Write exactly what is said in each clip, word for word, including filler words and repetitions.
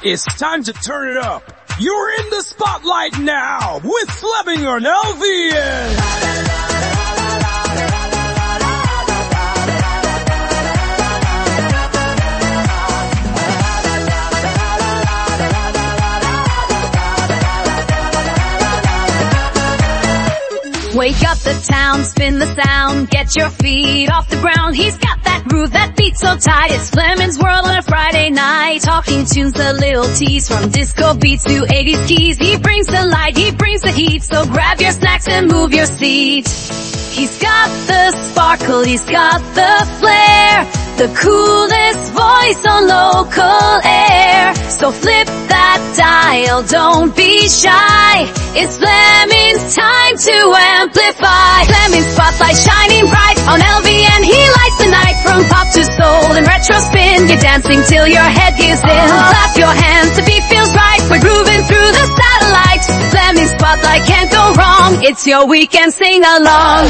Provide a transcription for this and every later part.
It's time to turn it up. You're in the spotlight now with Fleming and Elvian. Wake up the town, spin the sound, get your feet off the ground. He's got that groove that beats so tight. It's Fleming's World on a Friday night. Talking tunes, a little tease, from disco beats to eighties keys. He brings the light, he brings the heat, so grab your snacks and move your seat. He's got the sparkle, he's got the flair, the coolest voice on local air. So flip that dial, don't be shy. It's Fleming's time to amplify. Fleming's spotlight shining bright on L V N. He lights the night from pop to soul and retro spin. You're dancing till your head gives in. Clap your hands, the beat feels right. We're grooving through the satellites. Fleming's spotlight can't go wrong. It's your weekend sing along.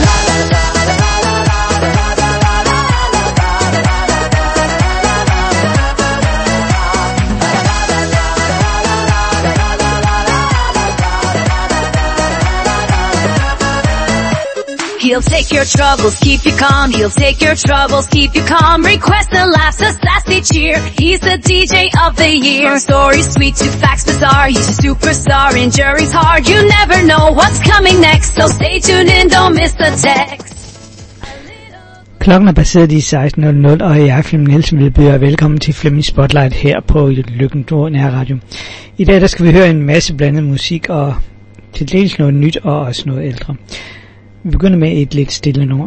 He'll take your troubles, keep you calm. He'll take your troubles, keep you calm. Request and laughs, a sassy cheer. He's the D J of the year. From stories sweet to facts bizarre, he's a superstar in jury's hard. You never know what's coming next, so stay tuned in, don't miss the text. Klokken er baseret i seksten nul nul, og jeg, Flemming Nielsen, vil byde jer velkommen til Flemming Spotlight her på Lykken Nærradio. I dag der skal vi høre en masse blandet musik, og til dels noget nyt og også noget ældre. Vi begynder med et lidt stille nummer.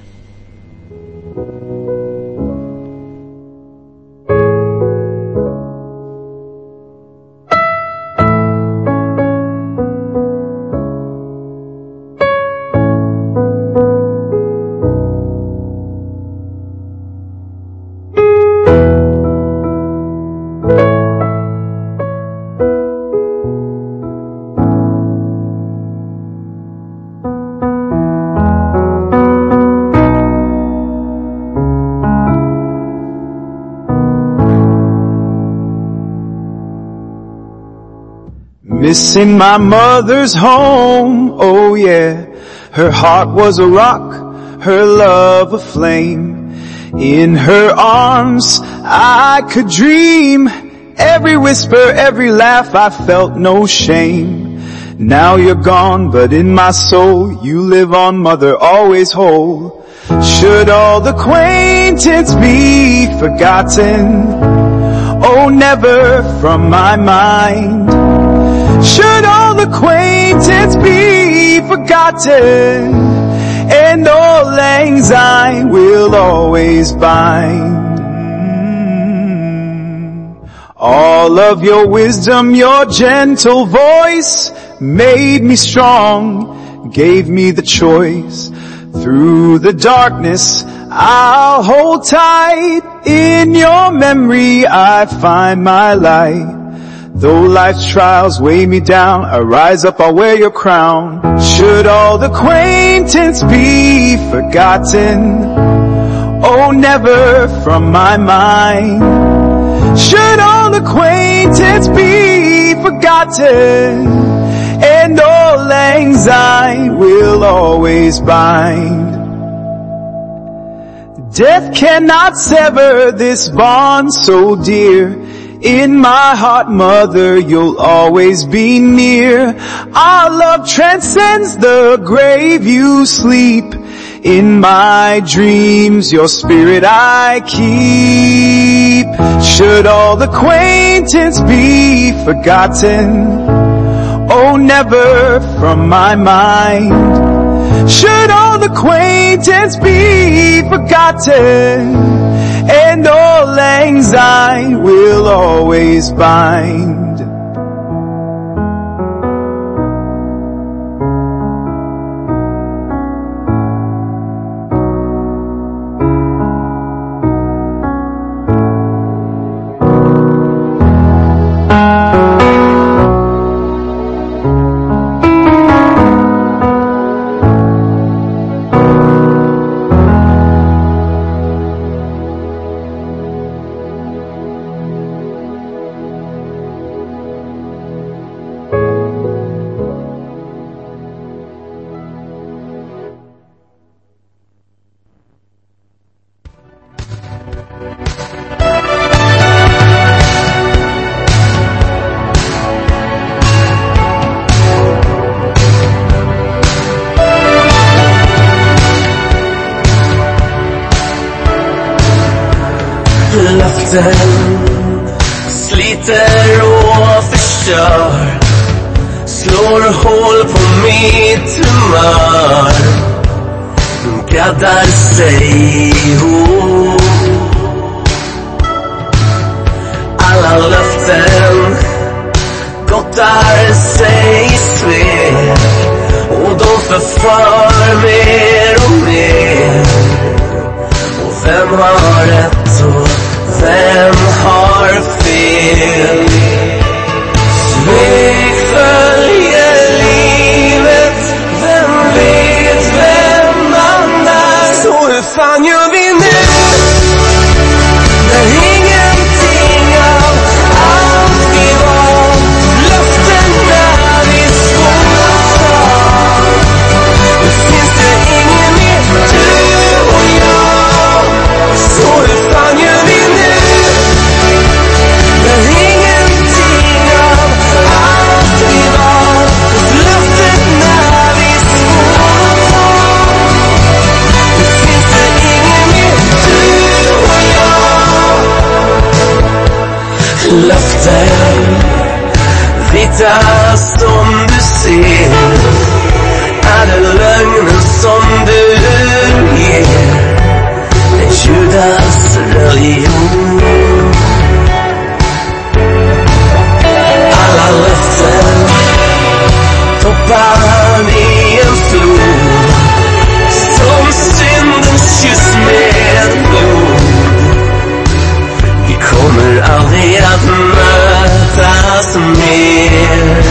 Missing my mother's home, oh yeah. Her heart was a rock, her love a flame. In her arms I could dream. Every whisper, every laugh, I felt no shame. Now you're gone, but in my soul you live on, mother, always whole. Should all the acquaintance be forgotten? Oh, never from my mind. Should all acquaintance be forgotten, and all lang syne will always bind. Mm. All of your wisdom, your gentle voice made me strong, gave me the choice. Through the darkness I'll hold tight, in your memory I find my light. Though life's trials weigh me down, I rise up, I'll wear your crown. Should all acquaintance be forgotten? Oh, never from my mind. Should all acquaintance be forgotten, and all lang syne will always bind. Death cannot sever this bond so dear. In my heart, mother, you'll always be near. Our love transcends the grave, you sleep. In my dreams, your spirit I keep. Should all acquaintance be forgotten? Oh, never from my mind. Should all acquaintance be forgotten, and all lang syne will always bind. bränder och förstör, slår hål på mitt humör, gaddar sig ihop. Alla löften gottar sig i svek, och de förför mer och mer. Och vem har rätt och vem har fel? Svek följer livet, vem vet vem man är? Så hur fan gör vi nu? När ingenting av allt vi var, löftena vi skålar. Nu finns det ingen mer, du och jag. Så hur fan gör vi nu? När ingenting av allt vi var, löftena vi skålar. Nu finns det ingen mer, du och jag. Löften vita som du ser, är det lögnen som du ger? En Judas religion. Alla löften toppar i en flod, som syndens kyss med blod. Vi kommer aldrig att mötas mer.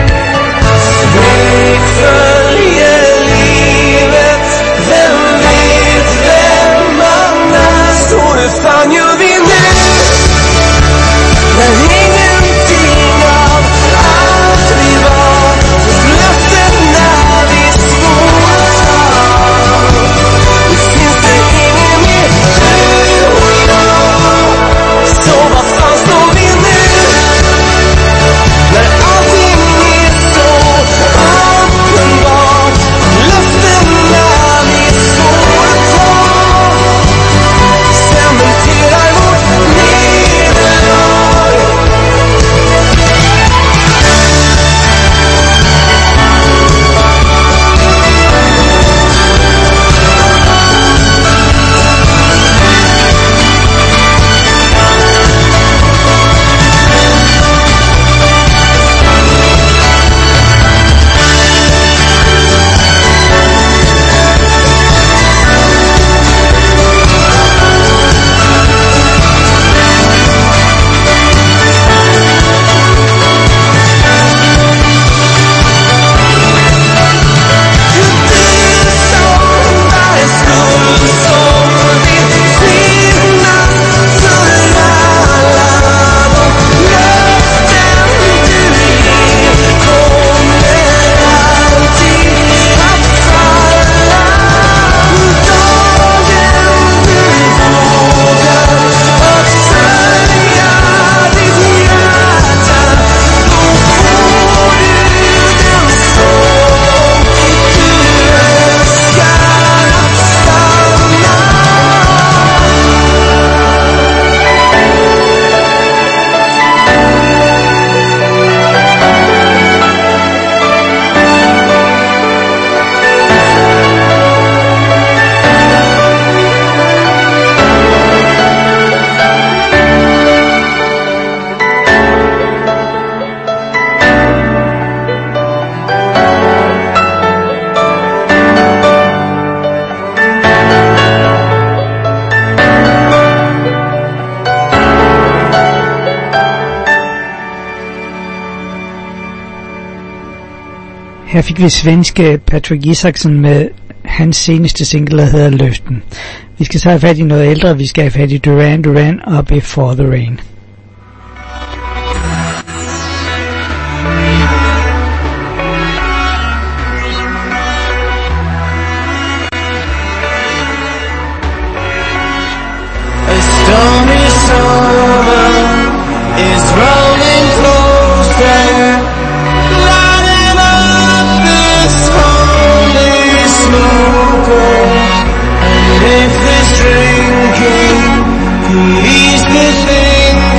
Svek följer livet, vem vet vem man är? Så hur fan gör vi nu? När ingenting av allt vi var, löftena vi skålar. Nu finns det ingen mer, du och jag. Så vad fan står vi nu? När allting är så uppenbart, löftena vi står kvar, cementerar vårt nederlag. Her fik vi svenske Patrik Isaksson med hans seneste single, der hedder Løften. Vi skal så have fat i noget ældre, vi skal have fat i Duran Duran og Before the Rain. A stormy summer is rolling closer, lighting up this holy smoker. And if this drinking please the thing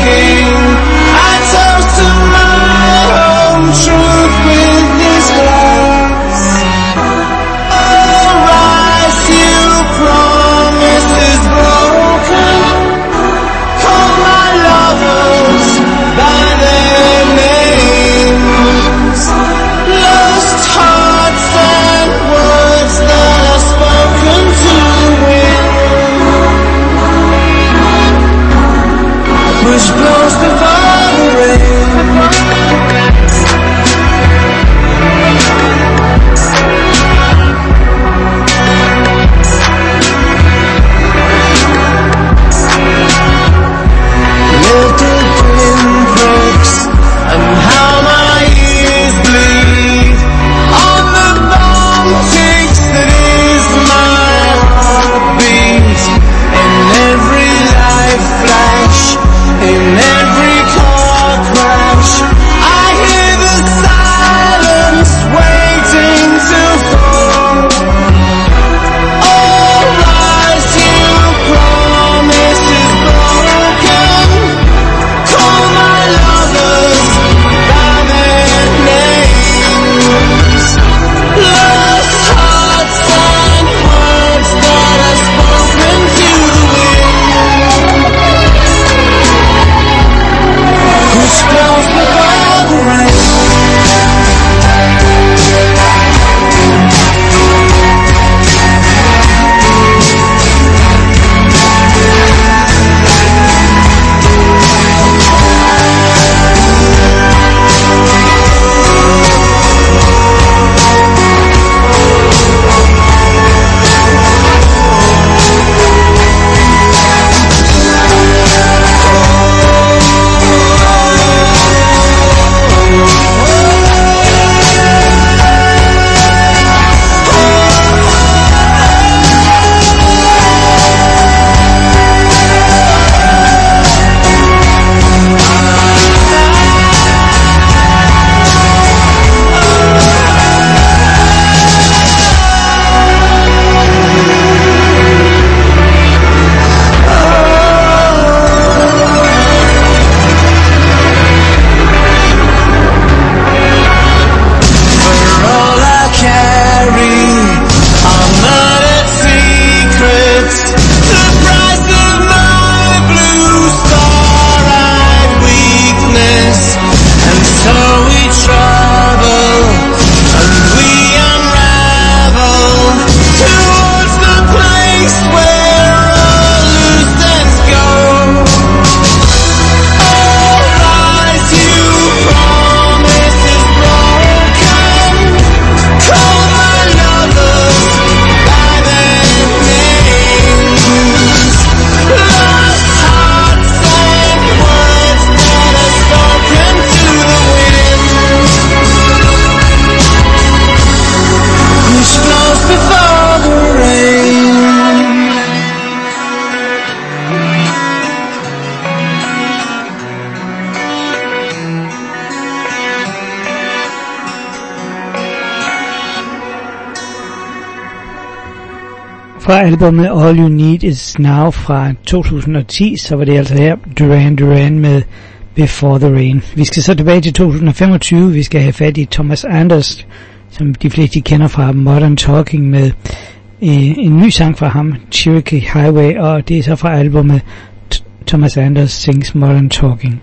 Fra albumet All You Need Is Now fra to tusind og ti, så var det altså her Duran Duran med Before the Rain. Vi skal så tilbage til to tusind og femogtyve. Vi skal have fat i Thomas Anders, som de fleste kender fra Modern Talking, med øh, en ny sang fra ham, Cherokee Highway, og det er så fra albumet T- Thomas Anders Sings Modern Talking.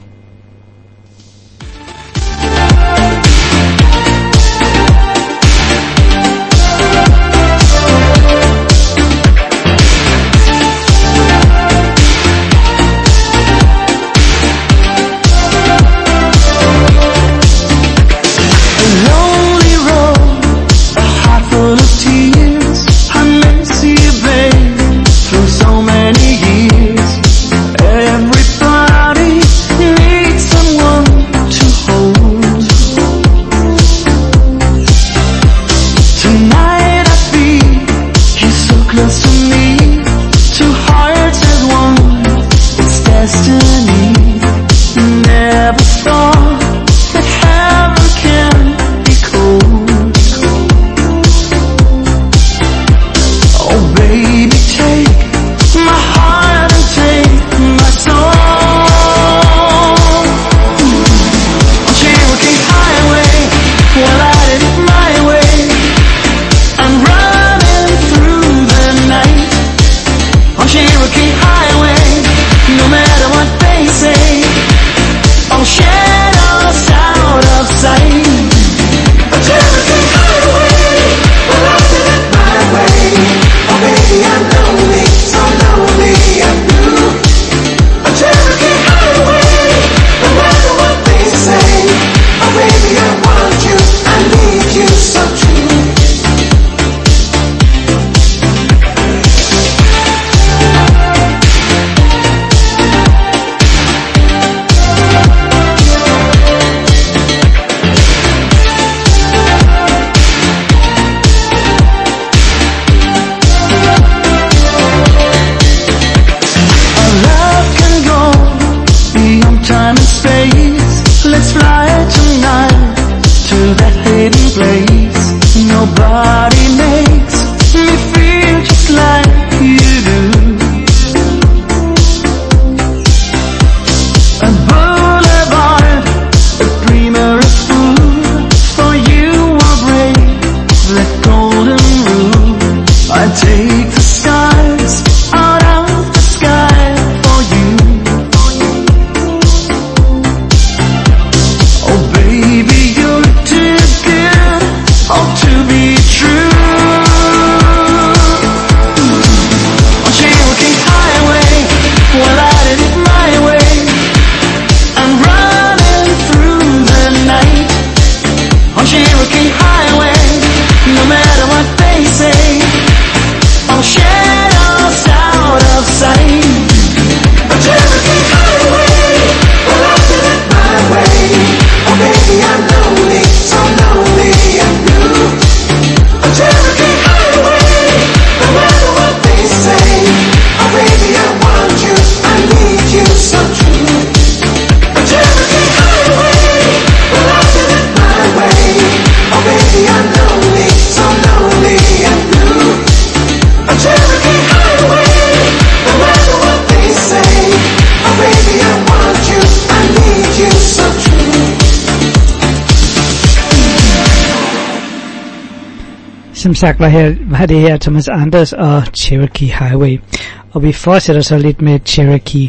Som sagt var, her, var det her Thomas Anders og Cherokee Highway. Og vi fortsætter så lidt med Cherokee.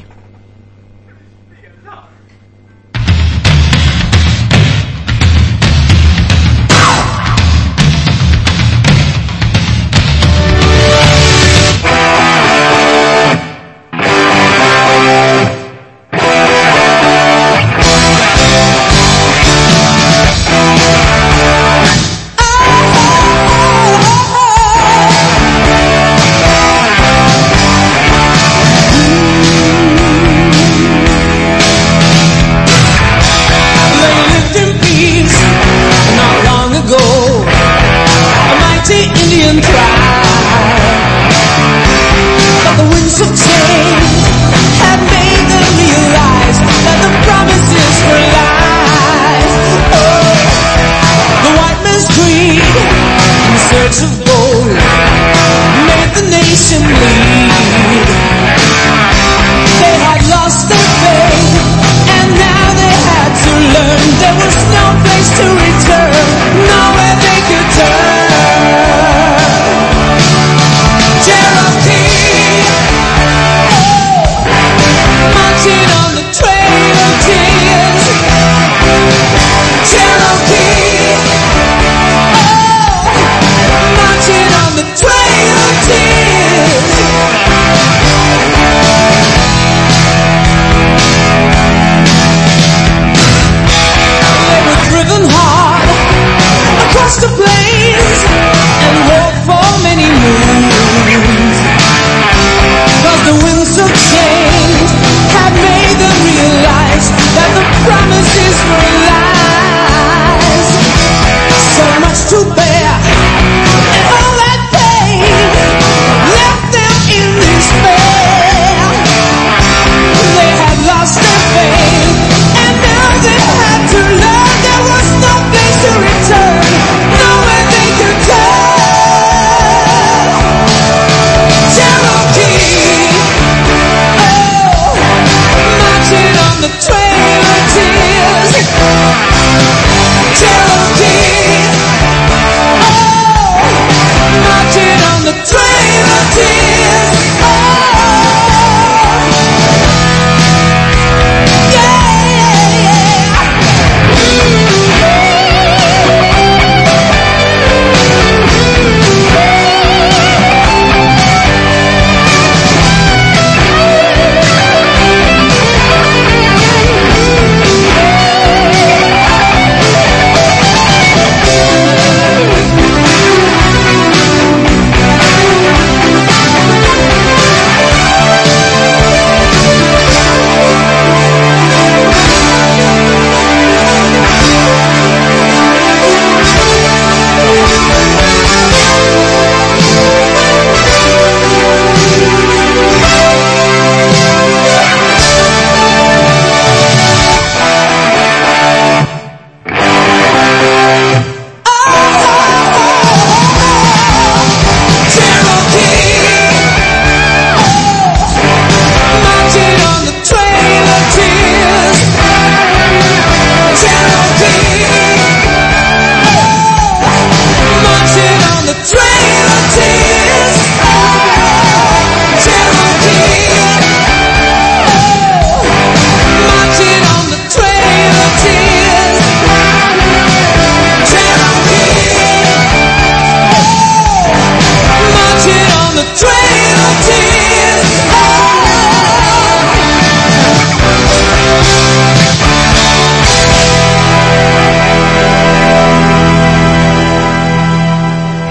Ooh.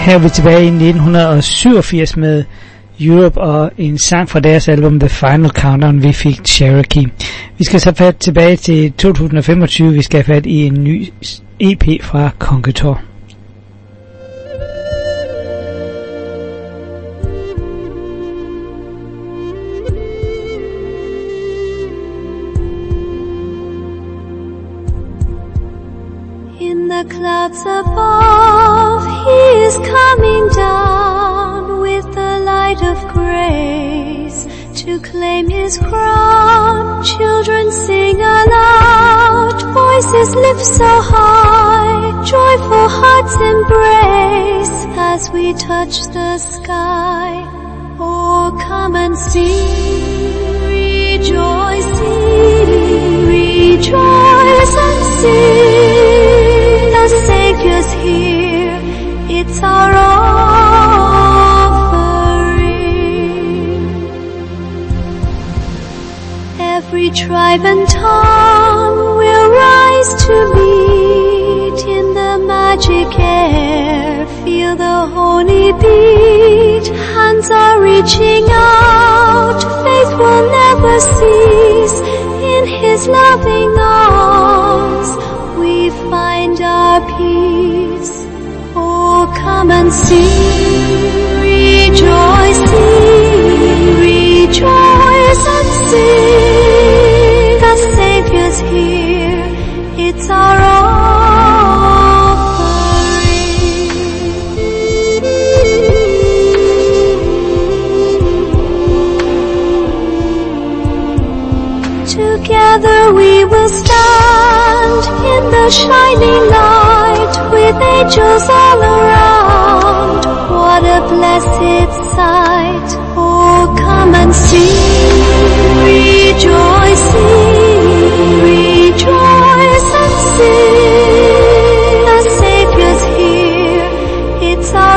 Her er vi tilbage i nitten syvogfirs med Europe og en sang fra deres album The Final Countdown. Vi fik Cherokee. Vi skal så fat tilbage til to tusind og femogtyve. Vi skal have fat i en ny E P fra Conqueror. The clouds above, he is coming down with the light of grace to claim his crown. Children sing aloud, voices lift so high, joyful hearts embrace as we touch the sky. Oh, come and sing, rejoice, sing, rejoice and sing. The Savior's here, it's our offering. Every tribe and tongue will rise to meet in the magic air. Feel the holy beat, hands are reaching out. Faith will never cease in his loving arms. We find our peace. Oh, come and sing, rejoice, sing, rejoice and sing. The Savior's here, it's our offering. Together we will stand in the shining light with angels all around. What a blessed sight. Oh, come and sing, rejoice, sing, rejoice and sing. The Savior's here, it's our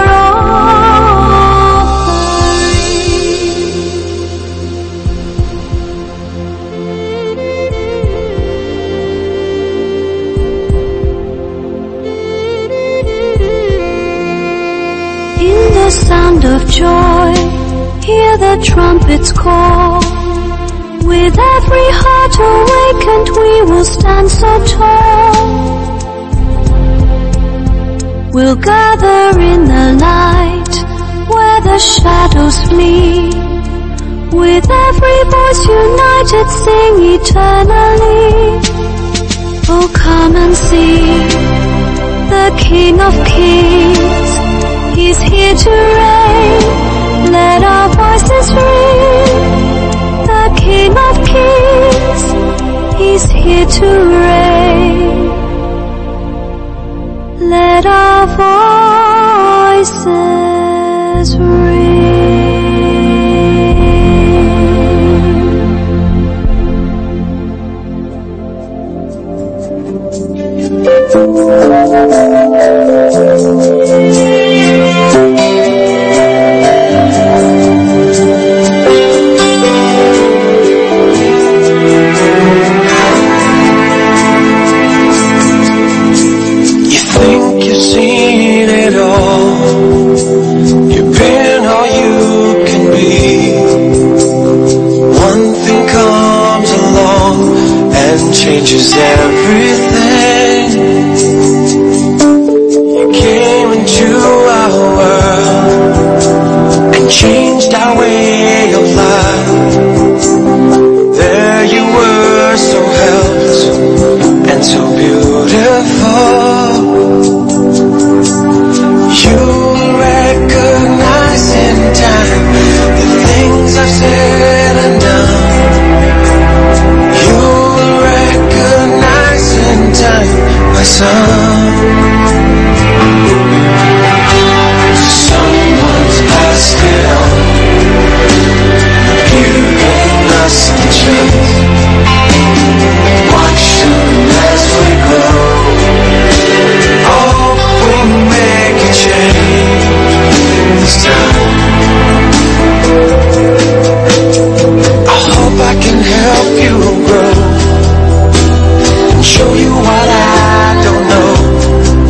the sound of joy, hear the trumpets call. With every heart awakened we will stand so tall. We'll gather in the light where the shadows flee. With every voice united sing eternally. Oh, come and see the King of Kings. He's here to reign, let our voices ring. The King of Kings, he's here to reign. Let our voices ring. Seen it all. You've been all you can be. One thing comes along and changes everything. You came into our world and changed our way of life. There you were, so helped and so beautiful. You recognize in time the things I've said and done. You recognize in time, my son. Someone's passed it on, giving us the chance. Watch them as we grow. Oh, we make a change this time. I hope I can help you grow and show you what I don't know.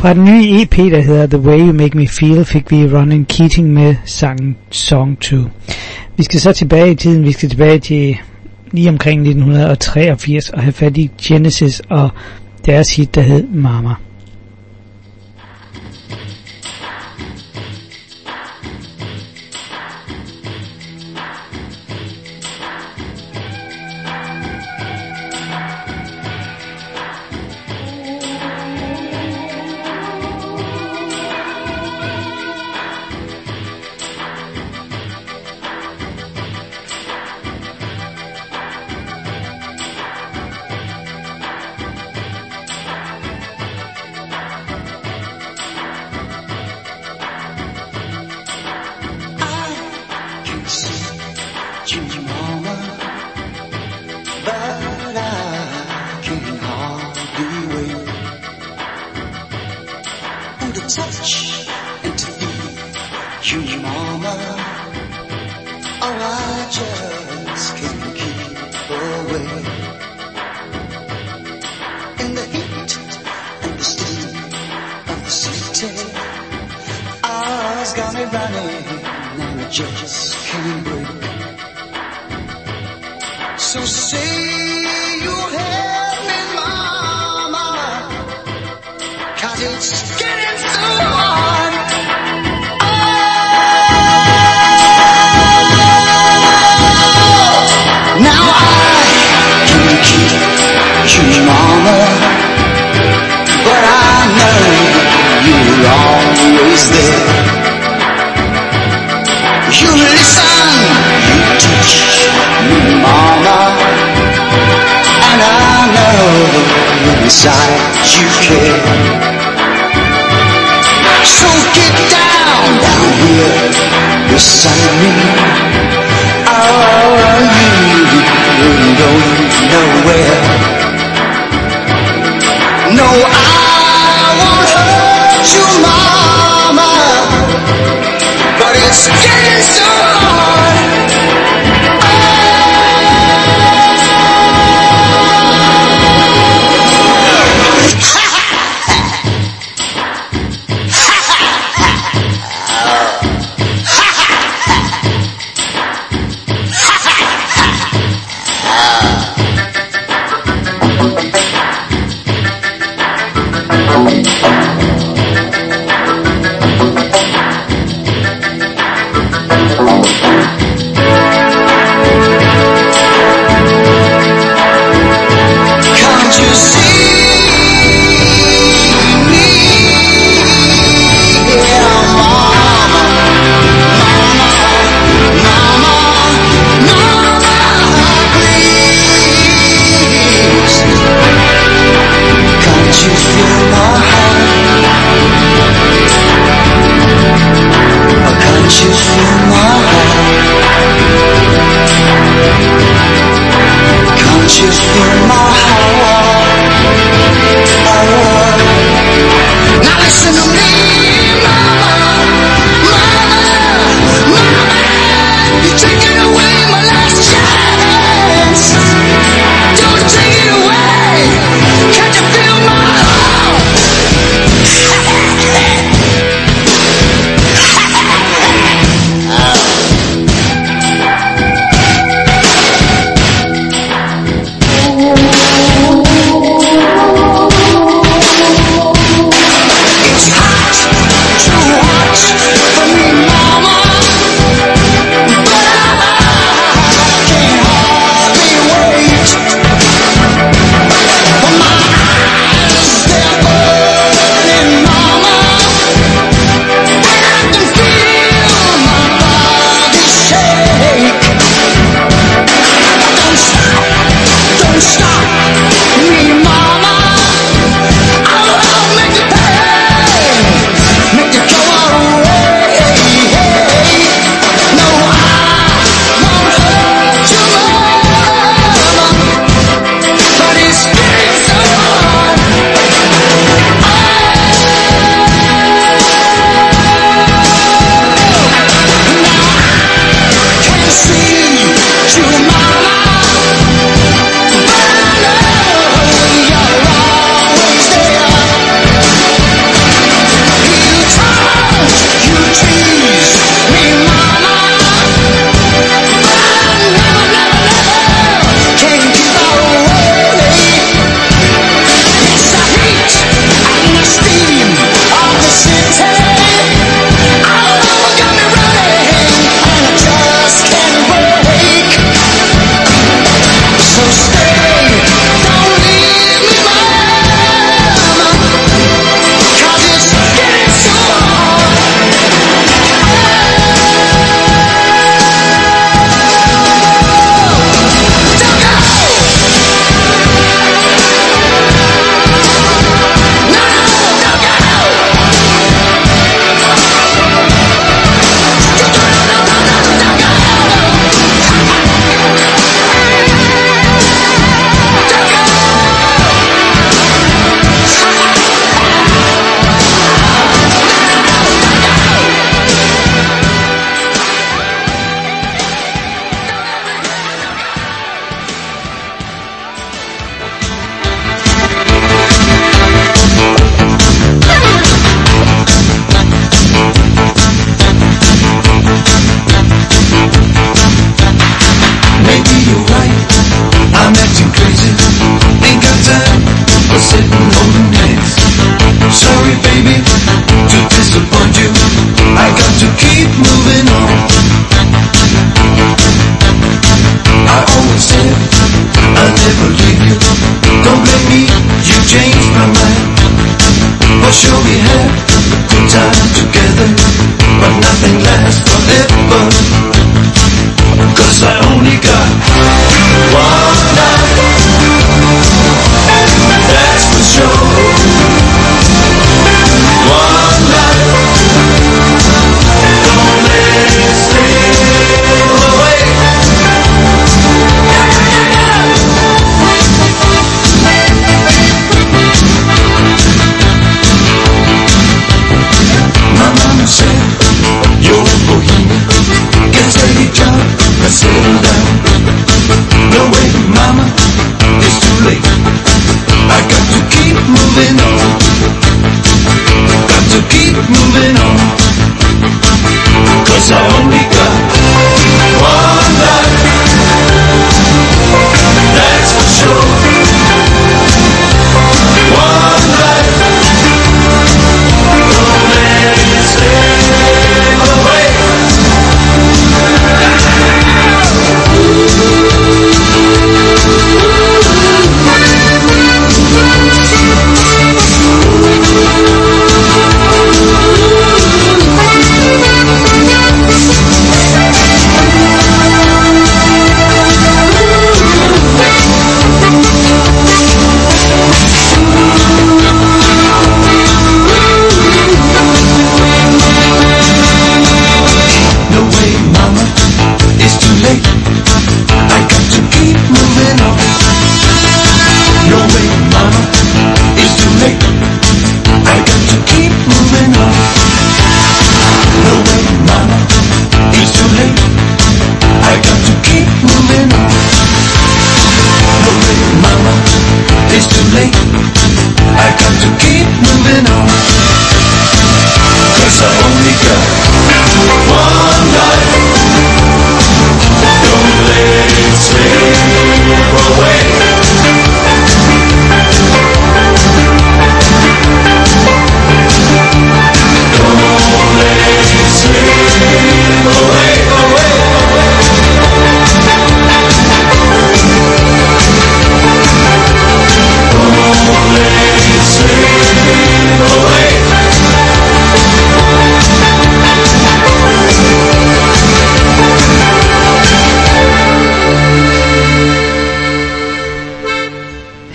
Fra den nye E P, der hedder The Way You Make Me Feel, fik vi Ronan Keating med sangen Song to. Vi skal så tilbage i tiden, vi skal tilbage til lige omkring nitten treogfirs og have fat i Genesis og deres hit, der hed Mama.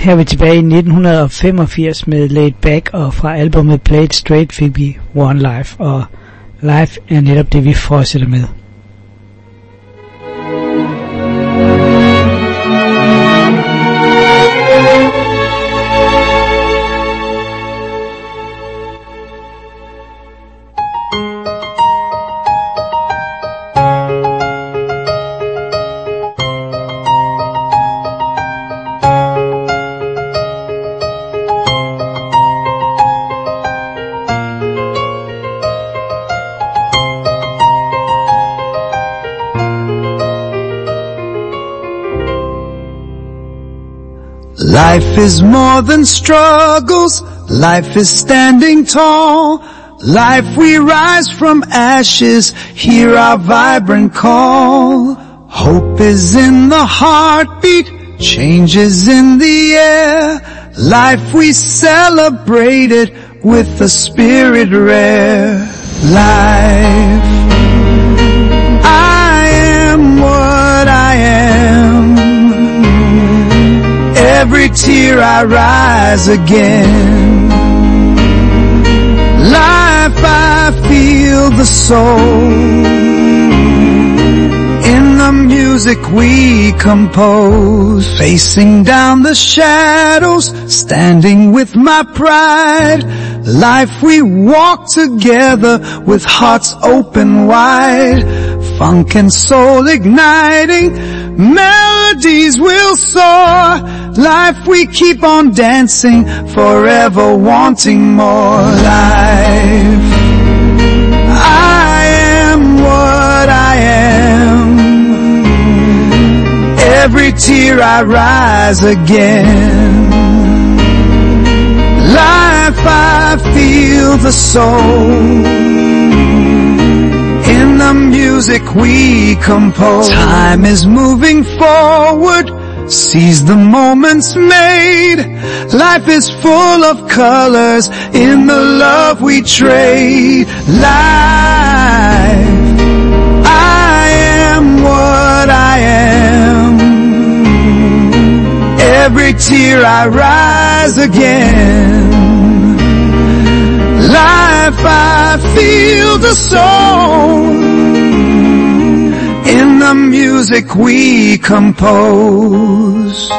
Her er vi tilbage i nitten femogfirs med Laid Back, og fra albumet Play It Straight fik vi One Life, og Life er netop det, vi fortsætter med. Life is more than struggles, life is standing tall. Life we rise from ashes, hear our vibrant call. Hope is in the heartbeat, change is in the air. Life we celebrate it with a spirit rare. Life, I am what I am. Every tear I rise again. Life I feel the soul in the music we compose. Facing down the shadows, standing with my pride. Life we walk together with hearts open wide. Funk and soul igniting, melodies will soar. Life we keep on dancing, forever wanting more. Life, I am what I am. Every tear I rise again. Life I feel the soul in the music we compose. Time is moving forward, seize the moments made. Life is full of colors in the love we trade. Life, I am what I am. Every tear I rise again. Life I feel the soul in the music we compose.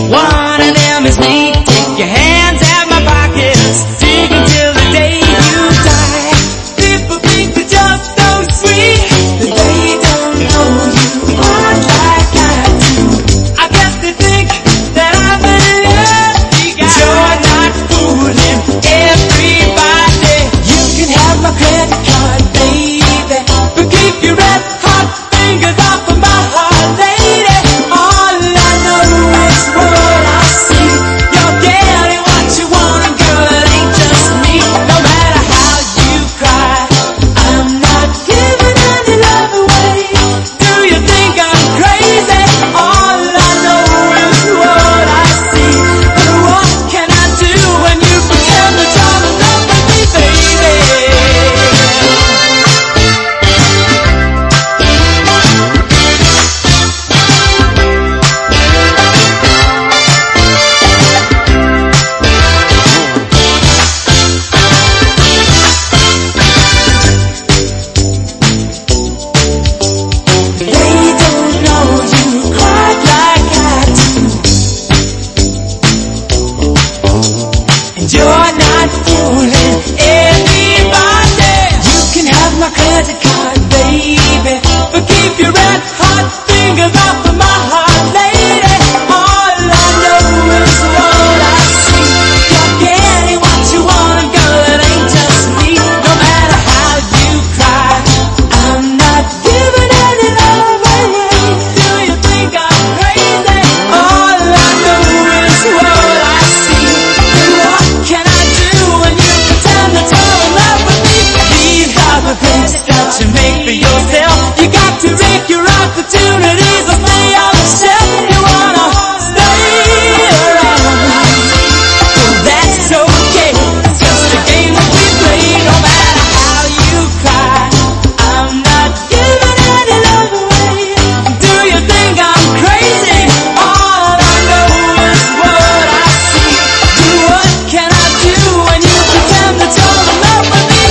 One of them is me. Take your hands out my pockets, dig until the day you die. People think they're just so sweet, but they don't know you quite like I do. I guess they think that I'm a lucky guy. You're not fooling everybody. You can have my credit card, baby, but keep your red hot fingers off of my heart, lady. All I know is what I see. You're getting what you want, and girl, it ain't just me. No matter how you cry, I'm not giving any love away. Do you think I'm crazy? All I know is what I see. But what can I do when you pretend that you're in love with me, baby? They don't know you quite like I do. And you're not fooling anybody. You can have my credit card, baby, but keep your red hot fingers off of my heart, lady. All I know is what I see. You're getting what you want, girl, it ain't just me. No matter how you cry, I'm not giving any love away. Do you think I'm crazy? All I know is what I see. And what can I do when you pretend that you're in love with me? These are the things that you make for yourself. You got to make your opportunities or stay on the shelf. You wanna stay around, well that's okay. It's just a game that we play. No matter how you cry, I'm not giving any love away. Do you think I'm crazy? All I know is what I see. What can I do when you pretend that you're in love with me?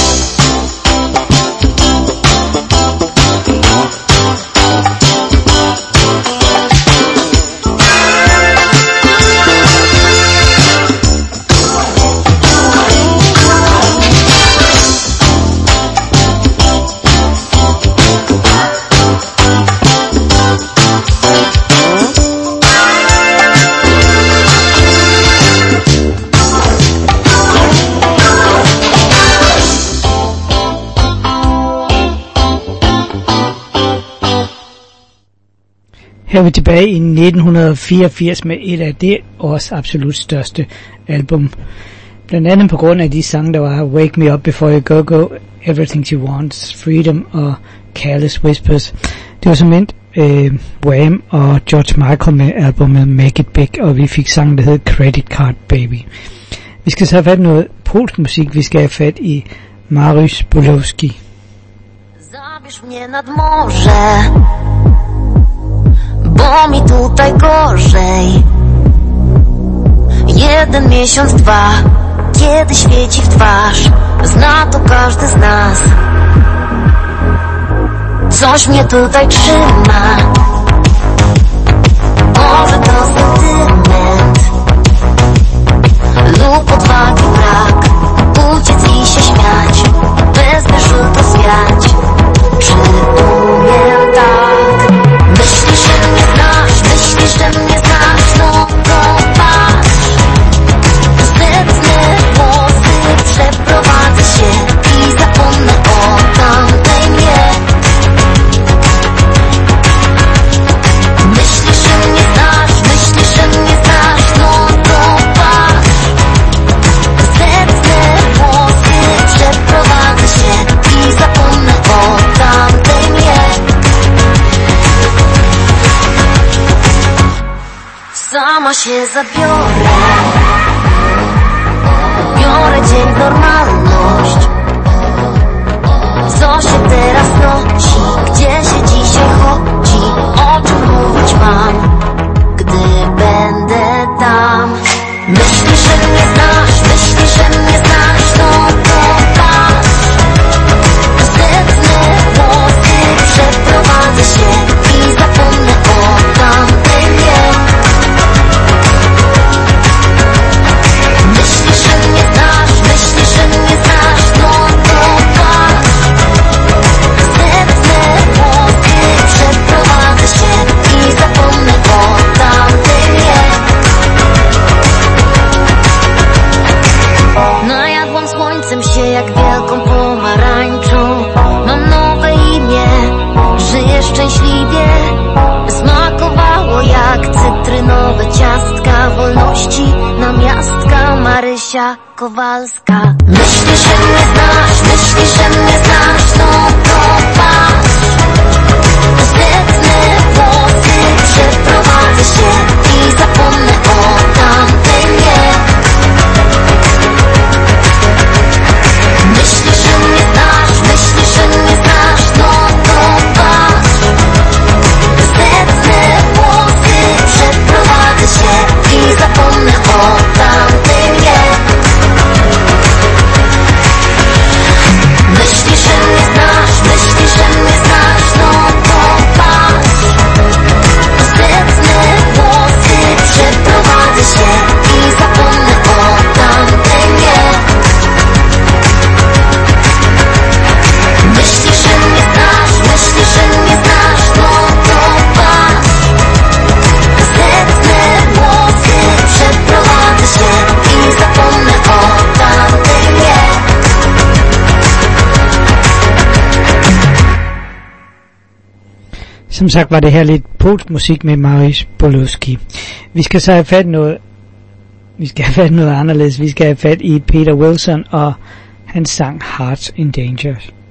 Her er vi tilbage i nitten fireogfirs med et af det års absolut største album. Blandt andet på grund af de sange, der var Wake Me Up Before You Go Go, Everything She Wants, Freedom og Careless Whispers. Det var som endt øh, Wham og George Michael med albumet Make It Big, og vi fik sangen, der hed Credit Card Baby. Vi skal så have fat i noget polsk musik. Vi skal have fat i Mariusz Bulowski. Zabierz mnie nad morze, bo mi tutaj gorzej. Jeden miesiąc, dwa, kiedy świeci w twarz, zna to każdy z nas. Coś mnie tutaj trzyma, może to sentyment lub odwagi brak, uciec i się śmiać, bez wyrzutu zwiać. Czy umiem tak? Myślisz, że mnie znasz, myślisz, że mnie znasz, no to patrz. Zetnę włosy, przeprowadzę się i zapomnę o tamtej mnie. Myślisz, że mnie znasz, myślisz, że mnie znasz, no to patrz. Zetnę włosy, przeprowadzę się i zapomnę o tamtej mnie. Sama się zabiorę, biorę dzień w normalność. Co się teraz nosi, gdzie się dzisiaj chodzi, o czym mówić mam, gdy będę tam. Myślisz, że mnie znasz, myślisz, że mnie znasz, no to patrz. Zetnę włosy, przeprowadzę się i zapomnę o tamtej mnie. Basia Kowalska. Myślisz, że mnie znasz, myślisz, że mnie znasz, no to patrz. Zetnę włosy, przeprowadzę się i zapomnę o tamtej mnie. Myślisz, że mnie znasz, myślisz, że mnie znasz, no to patrz. Zetnę włosy, przeprowadzę się i zapomnę o tamtej mnie. Myślisz, że mnie znasz, myślisz, że mnie znasz, no to patrz. Zetnę włosy, przeprowadzę się i zapomnę o tamtej mnie. Myślisz, że mnie znasz, myślisz, że mnie znasz, no to patrz. Zetnę włosy, przeprowadzę się i zapomnę o tamtej mnie. Som sagt var det her lidt postmusik med Marius Bolowski. Vi skal så have fat noget, vi skal have fat noget anderledes. Vi skal have fat i Peter Wilson og hans sang Hearts in Danger.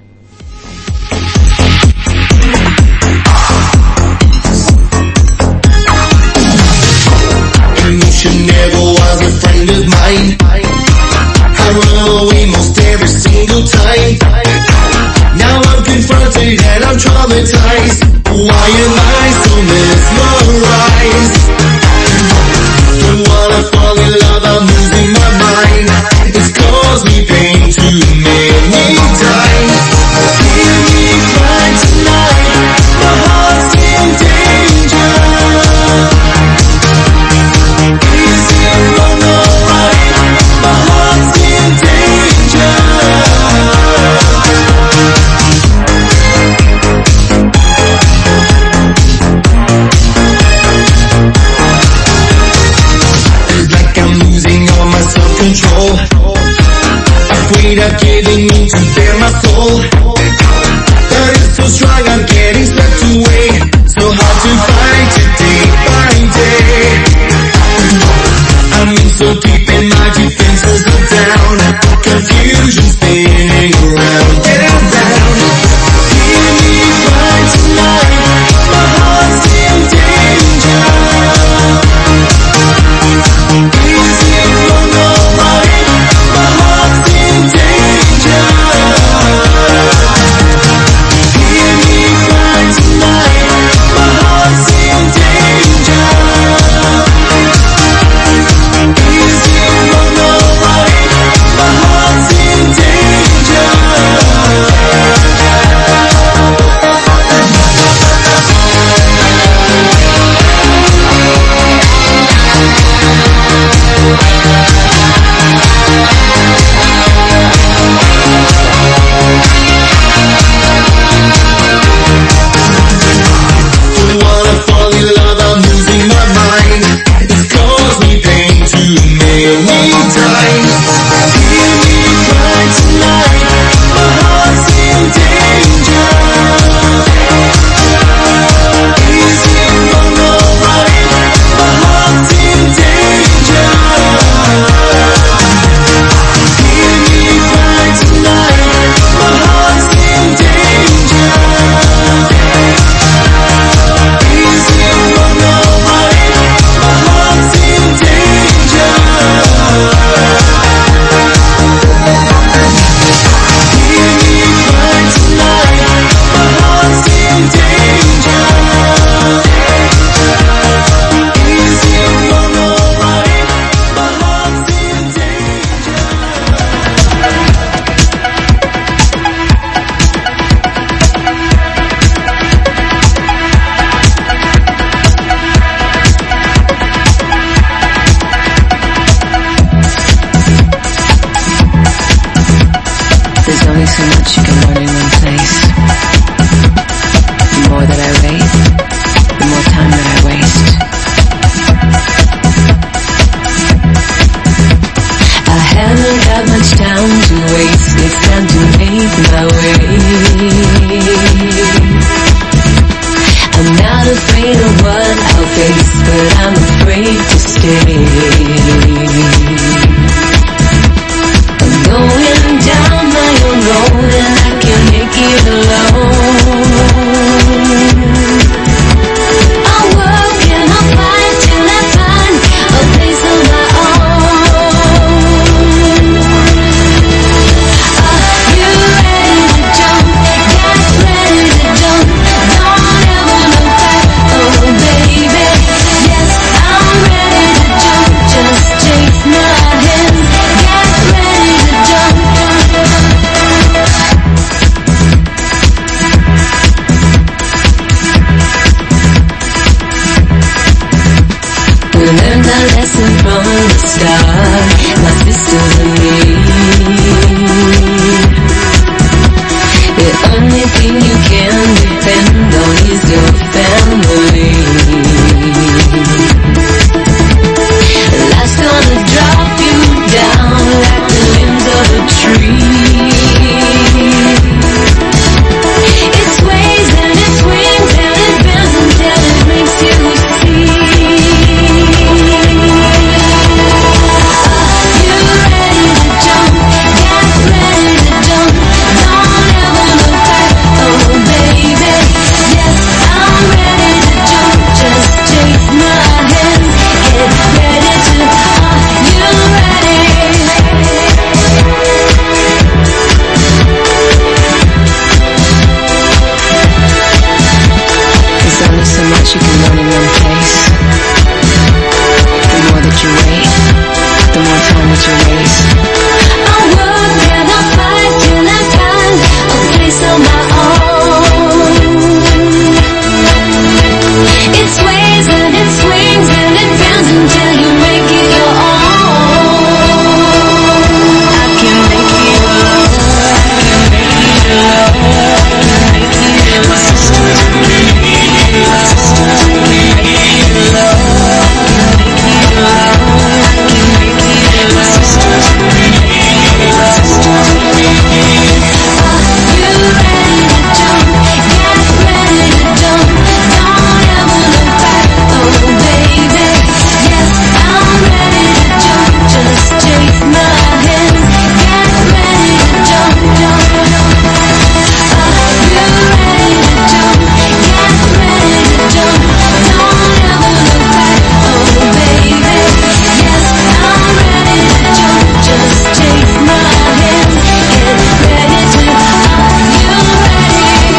Emotion never was a friend of mine. I run away most every single time. Now I'm confronted and I'm traumatized. Why am I so mesmerized? Don't wanna fall in love, I'm losing my mind. It's caused me pain too many times. Hear me cry tonight, my heart's in danger. Is it wrong or right? My heart's in danger. Control, afraid of giving in to bare my soul. But it's so strong, I'm getting swept away. So hard to fight it day by day. I'm in so deep and my defenses are down. Confusion spinning around and round. Hear me cry tonight, my heart's in danger. Is it wrong or right? My heart's in danger. Hear me cry tonight, my heart's in danger. Is learn that lesson from the start, my sisters and me. The only thing you can depend on is your family. Life's gonna drop you down like the limbs of a tree. It sways and it swings and it bends until it makes you see. Are you ready to jump? Get ready to jump. Don't ever look back, oh baby. Yes, I'm ready to jump. Just chase my hands. Get ready to, are you ready? There's only so much you can learn in one place. The more that you wait, the more time that you waste. I'll work and I'll fight till I find a place of my own. It sways and it swings and it bends until you make it your own. I can make it alone. I can make it alone. I can make it my sisters and me. My sisters and me. Make it alone. I can make it alone. I can make it my sisters and me. My sisters and me. Are you ready to jump? Get ready to jump. Don't ever look back, oh baby. Yes, I'm ready to jump. Just chase my hands. Get ready to jump, jump, jump. Are you ready to jump? Get ready to jump. Don't ever look back, oh baby. Yes, I'm ready to jump. Just chase my hands. Get ready to, are you ready?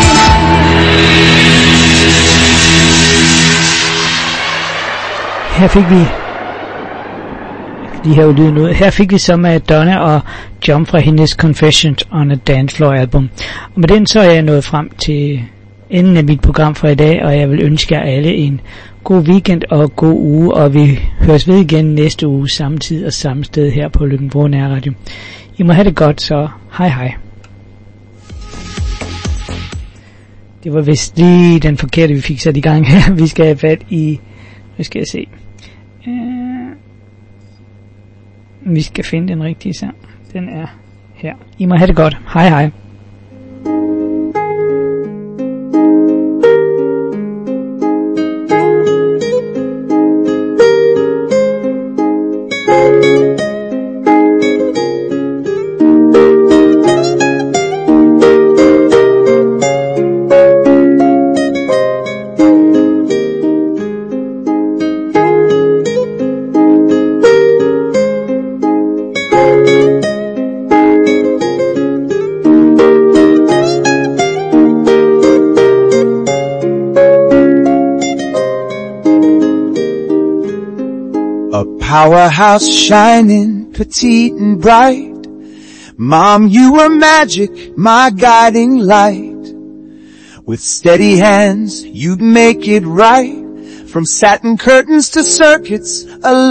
Her fik vi de her lyden ud. Her fik vi så med Donna og Jump fra hendes Confessions on a Dance Floor album. Og med den så er jeg nået frem til enden af mit program for i dag, og jeg vil ønske jer alle en god weekend og god uge, og vi høres ved igen næste uge samme tid og samme sted her på Løkken-Vrå Nærradio. I må have det godt, så hej hej. Det var vist lige den forkerte, vi fik sat i gang her. Vi skal have fat i, nu skal jeg se, uh, vi skal finde den rigtige sang. Den er her. I må have det godt. Hej hej. Powerhouse shining, petite and bright. Mom, you were magic, my guiding light. With steady hands, you'd make it right. From satin curtains to circuits, a